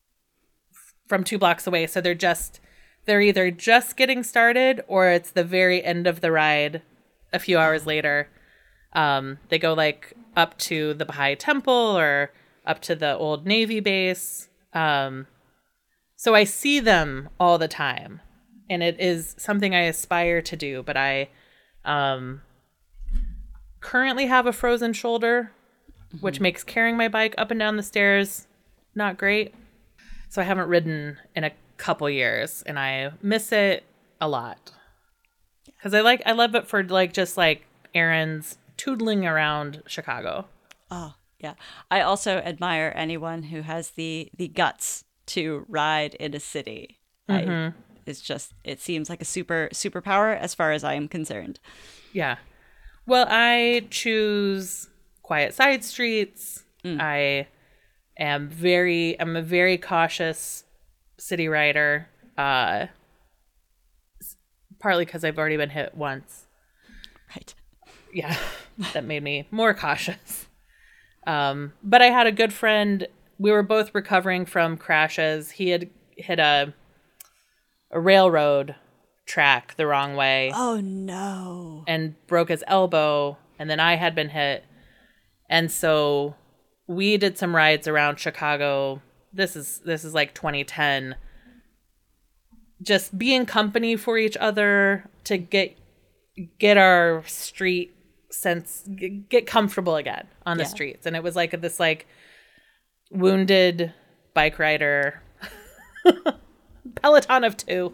from two blocks away. So they're just, they're either just getting started or it's the very end of the ride a few hours later. Um, they go like up to the Baha'i Temple or up to the old Navy base. Um, so I see them all the time, and it is something I aspire to do. But I um, currently have a frozen shoulder, which makes carrying my bike up and down the stairs not great. So I haven't ridden in a couple years, and I miss it a lot. Because I like, I love it for like just like errands, tootling around Chicago. Oh, yeah. I also admire anyone who has the the guts to ride in a city. I, it's just, it seems like a super superpower as far as I am concerned. Yeah. Well, I choose quiet side streets. I am very, I'm a very cautious city rider. Uh, s- partly because I've already been hit once. Right. Yeah, that made me more cautious. Um, but I had a good friend. We were both recovering from crashes. He had hit a a railroad track the wrong way Oh, no. and broke his elbow, and then I had been hit. And so we did some rides around Chicago. This is this is like twenty ten. Just being company for each other to get get our street sense, g- get comfortable again on the Yeah. streets. And it was like this like wounded bike rider peloton of two.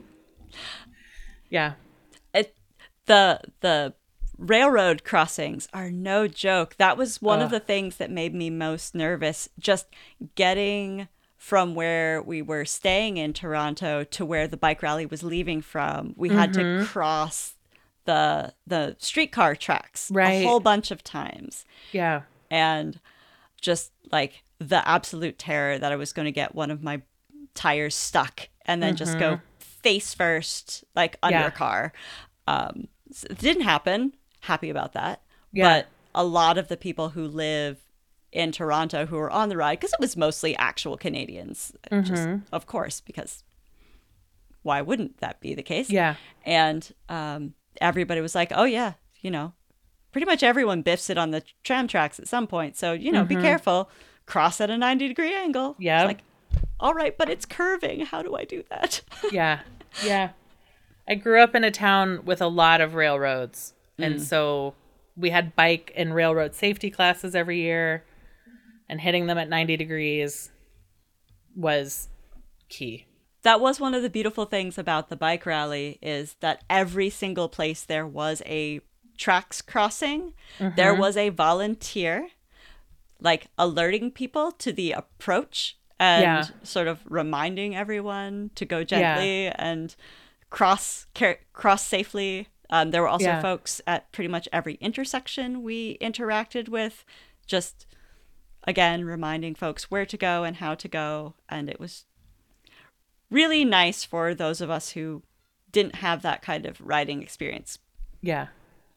Yeah. It, the the railroad crossings are no joke. That was one of Ugh. the things that made me most nervous, just getting from where we were staying in Toronto to where the bike rally was leaving from. We had Mm-hmm. to cross the the streetcar tracks Right. a whole bunch of times, Yeah. and just like the absolute terror that I was going to get one of my tires stuck and then mm-hmm. just go face first, like under Yeah. a car. Um, so it didn't happen. Happy about that. Yeah. But a lot of the people who live in Toronto who were on the ride, because it was mostly actual Canadians, Mm-hmm. just of course, because why wouldn't that be the case? Yeah. And um, everybody was like, oh, yeah, you know, pretty much everyone biffs it on the tram tracks at some point. So, you know, Mm-hmm. be careful. Cross at a ninety degree angle. Yeah. It's like, all right, but it's curving. How do I do that? Yeah. Yeah. I grew up in a town with a lot of railroads. And Mm. so we had bike and railroad safety classes every year. And hitting them at ninety degrees was key. That was one of the beautiful things about the bike rally, is that every single place there was a tracks crossing, Mm-hmm. there was a volunteer, like alerting people to the approach and Yeah. sort of reminding everyone to go gently and cross car- cross safely. Um, there were also Yeah. folks at pretty much every intersection we interacted with, just again reminding folks where to go and how to go. And it was really nice for those of us who didn't have that kind of riding experience. Yeah.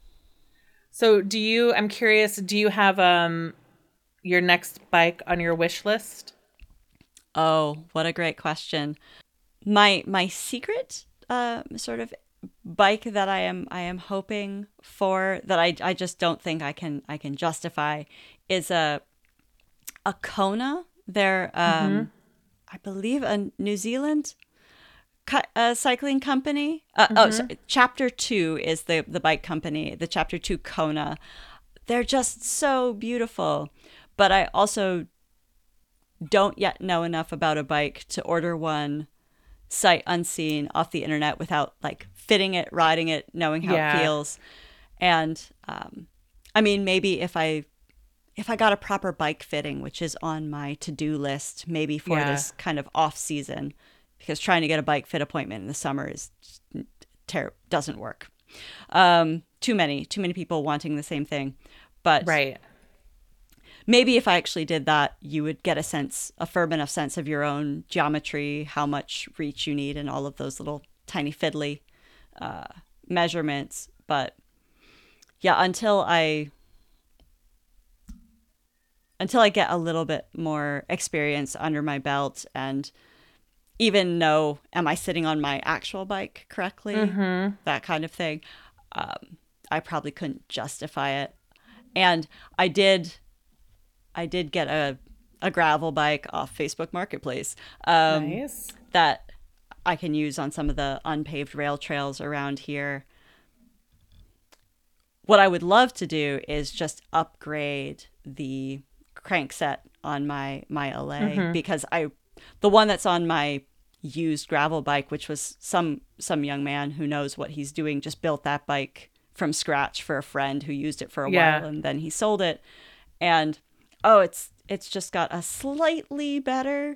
So do you, I'm curious, do you have um your next bike on your wish list? Oh, what a great question. My my secret uh, sort of bike that I am I am hoping for, that I I just don't think I can I can justify, is a a Kona. They're um Mm-hmm. I believe a New Zealand cu- uh, cycling company. Uh, Mm-hmm. Oh, sorry. Chapter Two is the the bike company. The Chapter Two Kona. They're just so beautiful. But I also don't yet know enough about a bike to order one sight unseen off the internet without like fitting it, riding it, knowing how Yeah. it feels. And um, I mean, maybe if I if I got a proper bike fitting, which is on my to-do list, maybe for Yeah. this kind of off season, because trying to get a bike fit appointment in the summer is just ter- doesn't work. Um, too many, too many people wanting the same thing. But Right. maybe if I actually did that, you would get a sense, a firm enough sense of your own geometry, how much reach you need, and all of those little tiny fiddly uh, measurements. But yeah, until I until I get a little bit more experience under my belt and even know, am I sitting on my actual bike correctly? Mm-hmm. That kind of thing. Um, I probably couldn't justify it. And I did, I did get a, a gravel bike off Facebook Marketplace um, Nice. that I can use on some of the unpaved rail trails around here. What I would love to do is just upgrade the crankset on my my L A, Mm-hmm. because I, the one that's on my used gravel bike, which was some some young man who knows what he's doing, just built that bike from scratch for a friend who used it for a Yeah. while, and then he sold it. And oh, it's it's just got a slightly better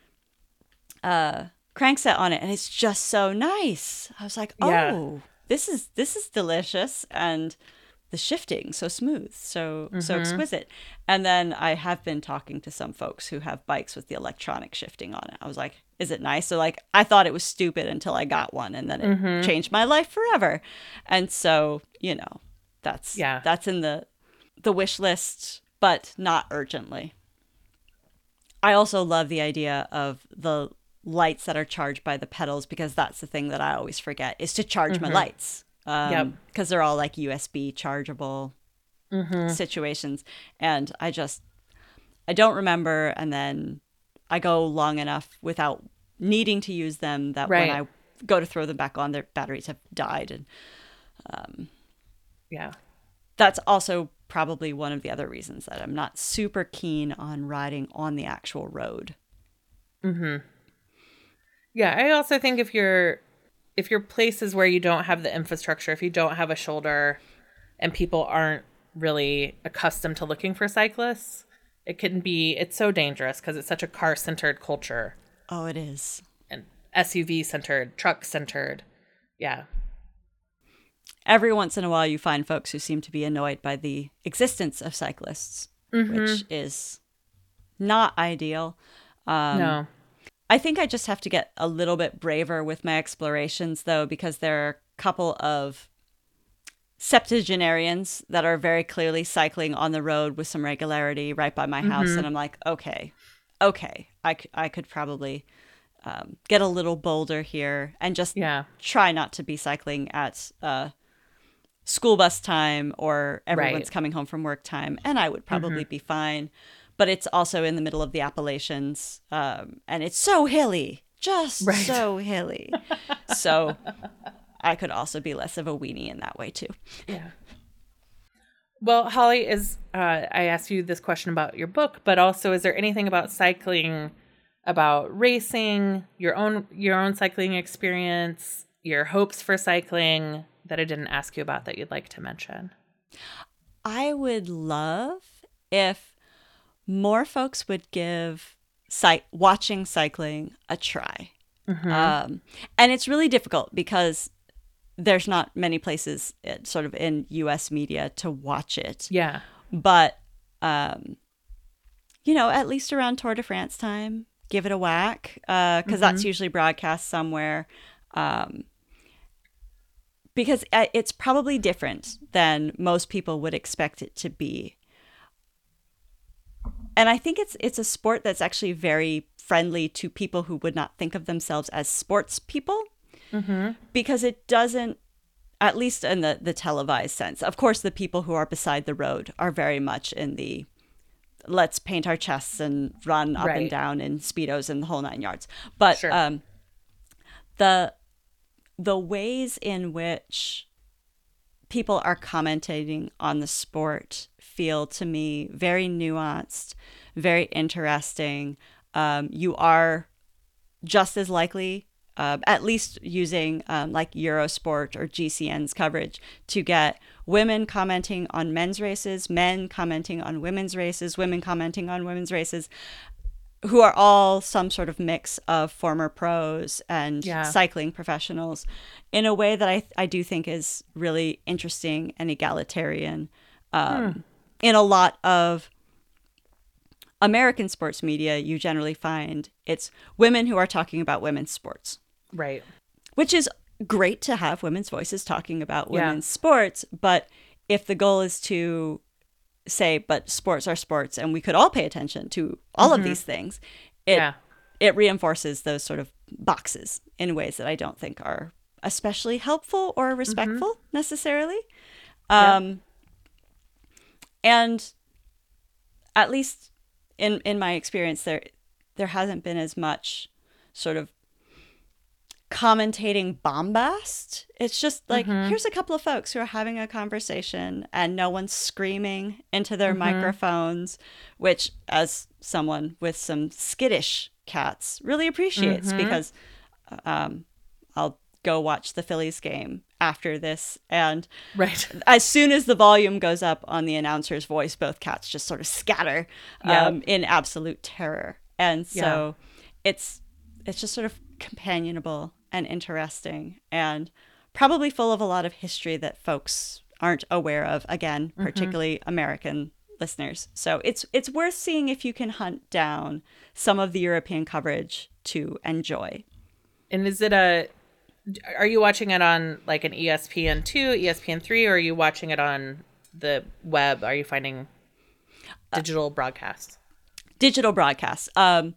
uh crankset on it, and it's just so nice. I was like, oh, Yeah. this is this is delicious, and the shifting so smooth, so so Mhm. exquisite. And then I have been talking to some folks who have bikes with the electronic shifting on it. I was like, is it nice? So like, I thought it was stupid until I got one, and then it Mhm. changed my life forever. And so, you know, that's Yeah. that's in the the wish list, but not urgently. I also love the idea of the lights that are charged by the pedals, because that's the thing that I always forget, is to charge my lights. Um, Yep. because they're all like U S B chargeable Mm-hmm. situations. And I just, I don't remember. And then I go long enough without needing to use them that Right. when I go to throw them back on, their batteries have died. And um, Yeah. that's also probably one of the other reasons that I'm not super keen on riding on the actual road. Mm-hmm. Yeah, I also think if you're if you're places where you don't have the infrastructure, if you don't have a shoulder and people aren't really accustomed to looking for cyclists, it can be, it's so dangerous because it's such a car-centered culture Oh, it is. and S U V-centered, truck-centered. Yeah. Every once in a while, you find folks who seem to be annoyed by the existence of cyclists, Mm-hmm. which is not ideal. Um, no. I think I just have to get a little bit braver with my explorations, though, because there are a couple of septuagenarians that are very clearly cycling on the road with some regularity right by my house. Mm-hmm. And I'm like, okay, okay, I, c- I could probably um, get a little bolder here and just Yeah. try not to be cycling at uh, school bus time or everyone's Right. coming home from work time. And I would probably be fine. But it's also in the middle of the Appalachians. Um, and it's so hilly, just Right. so hilly. So I could also be less of a weenie in that way, too. Yeah. Well, Holly, is uh, I asked you this question about your book, but also, is there anything about cycling, about racing, your own your own cycling experience, your hopes for cycling that I didn't ask you about that you'd like to mention? I would love if more folks would give cy- watching cycling a try. Mm-hmm. Um, and it's really difficult because there's not many places uh, sort of in U S media to watch it. Yeah. But, um, you know, at least around Tour de France time, give it a whack because uh, mm-hmm. that's usually broadcast somewhere. Um, because it's probably different than most people would expect it to be. And I think it's it's a sport that's actually very friendly to people who would not think of themselves as sports people. Mm-hmm. Because it doesn't, at least in the, the televised sense. Of course, the people who are beside the road are very much in the let's paint our chests and run up Right. and down in Speedos and the whole nine yards. But Sure. um, the the ways in which people are commentating on the sport feel to me very nuanced, very interesting. Um, you are just as likely, uh, at least using um, like Eurosport or G C N's coverage, to get women commenting on men's races, men commenting on women's races, women commenting on women's races, who are all some sort of mix of former pros and Yeah. cycling professionals, in a way that I I do think is really interesting and egalitarian. Um, Hmm. In a lot of American sports media, you generally find it's women who are talking about women's sports, Right. which is great to have women's voices talking about Yeah. women's sports. But if the goal is to say, but sports are sports and we could all pay attention to all Mm-hmm. of these things, it Yeah. it reinforces those sort of boxes in ways that I don't think are especially helpful or respectful Mm-hmm. necessarily. Um, And at least in in my experience, there there hasn't been as much sort of commentating bombast. It's just like, Mm-hmm. here's a couple of folks who are having a conversation and no one's screaming into their Mm-hmm. microphones, which, as someone with some skittish cats, really appreciates Mm-hmm. because um, I'll go watch the Phillies game after this, and Right. as soon as the volume goes up on the announcer's voice, both cats just sort of scatter um, Yep. in absolute terror. And so it's it's just sort of companionable and interesting and probably full of a lot of history that folks aren't aware of, again, Mm-hmm. particularly American listeners. So it's it's worth seeing if you can hunt down some of the European coverage to enjoy. And is it a, are you watching it on like an E S P N two, E S P N three, or are you watching it on the web? Are you finding digital broadcasts? Digital broadcasts. Um,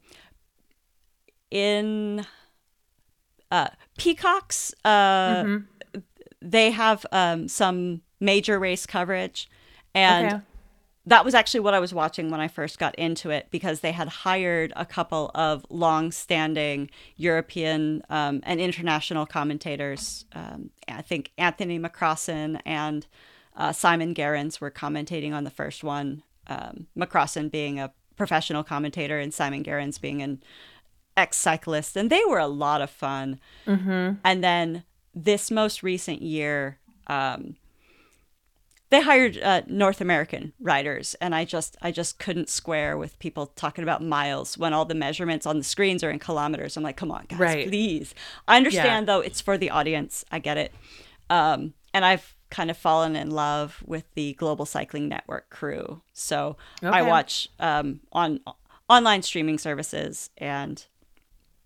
in uh, Peacock's, uh, Mm-hmm. they have um, some major race coverage. And Okay. that was actually what I was watching when I first got into it, because they had hired a couple of long-standing European um, and international commentators. Um, I think Anthony McCrossan and uh, Simon Gerrans were commentating on the first one. Um, McCrossan being a professional commentator and Simon Gerrans being an ex-cyclist, and they were a lot of fun. Mm-hmm. And then this most recent year, um, they hired uh, North American riders, and I just I just couldn't square with people talking about miles when all the measurements on the screens are in kilometers. I'm like, come on, guys, Right. please. I understand, though, it's for the audience. I get it. Um, and I've kind of fallen in love with the Global Cycling Network crew. So I Okay. watch um, on online streaming services, and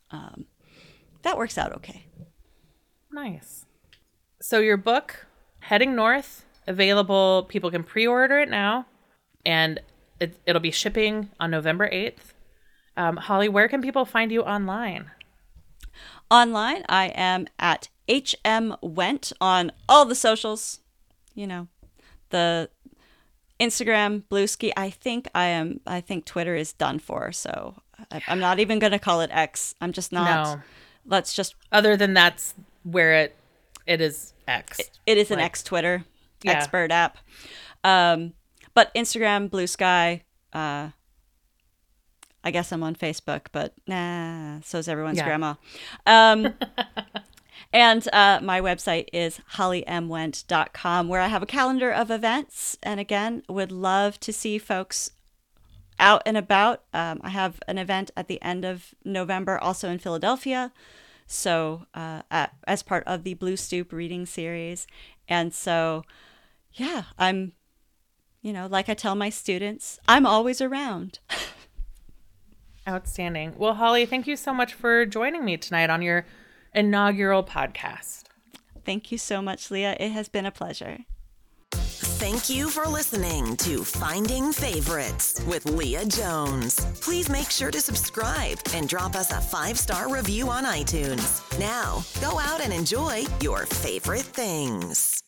um, that works out okay. Nice. So your book, Heading North, available. People can pre-order it now, and it, it'll be shipping on November eighth. Um, Holly, where can people find you online? Online, I am at H M Went on all the socials. You know, the Instagram, Bluesky. I think I am. I think Twitter is done for. So I, I'm not even going to call it X. I'm just not. No. Let's just. Other than that's where it it is X. It, it is an Like, X Twitter, yeah. expert app. Um, but Instagram, Blue Sky. Uh, I guess I'm on Facebook, but nah, so's everyone's Yeah. grandma. Um, and uh, my website is holly m went dot com, where I have a calendar of events. And again, would love to see folks out and about. Um, I have an event at the end of November, also in Philadelphia. So uh, at, as part of the Blue Stoop reading series. And so, yeah, I'm, you know, like I tell my students, I'm always around. Outstanding. Well, Holly, thank you so much for joining me tonight on your inaugural podcast. Thank you so much, Leah. It has been a pleasure. Thank you for listening to Finding Favorites with Leah Jones. Please make sure to subscribe and drop us a five-star review on iTunes. Now, go out and enjoy your favorite things.